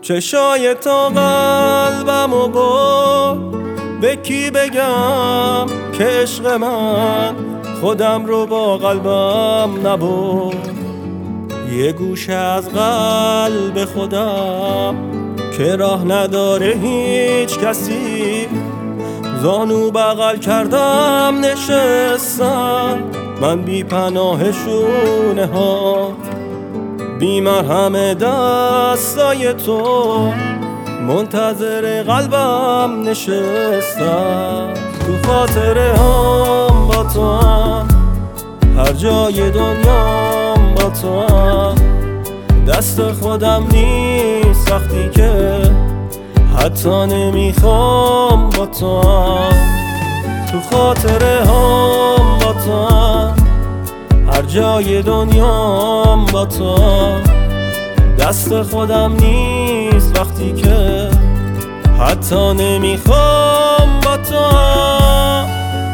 چشای تا قلبمو برد، به کی بگم که عشق من خودم رو با قلبم نبرد. یه گوشه از قلب خودم که راه نداره هیچ کسی، زانو بغل کردم نشستم من بی پناه شونه ها، بی مرهم دستای تو منتظر قلبم نشستم. تو خاطره هم با تو هم، هر جای دنیام با تو هم، دست خودم نیست وقتی که حتی نمیخوام با تو هم. تو خاطره هم با تو هم، هر جای دنیام با تو هم، دست خودم نیست وقتی که حتی نمیخوام با تو هم.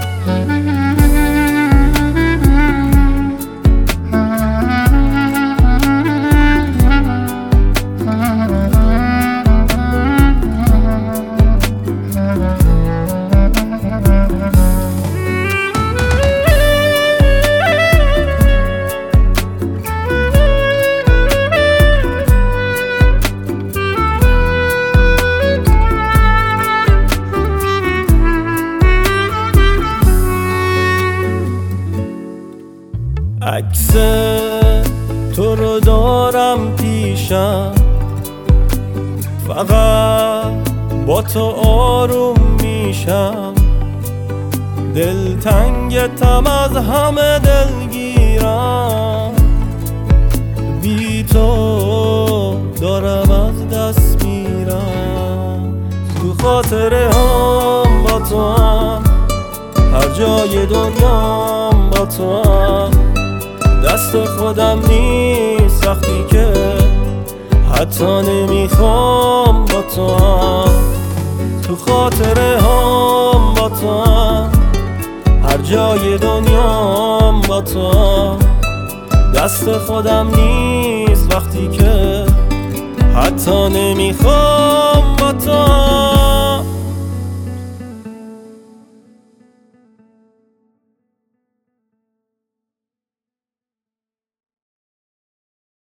عکس تو رو دارم پیشم، فقط با تو آروم میشم. دلتنگتم از همه دلگیرم، بی تو دارم از دست میرم. تو خاطره هم با تو هم، هر جای دنیام با تو هم، دست خودم نیست وقتی که حتی نمیخوام با تو هم. تو خاطره هم با تو هم، هر جای دنیام با تو هم، دست خودم نیست وقتی که حتی نمیخوام با تو هم.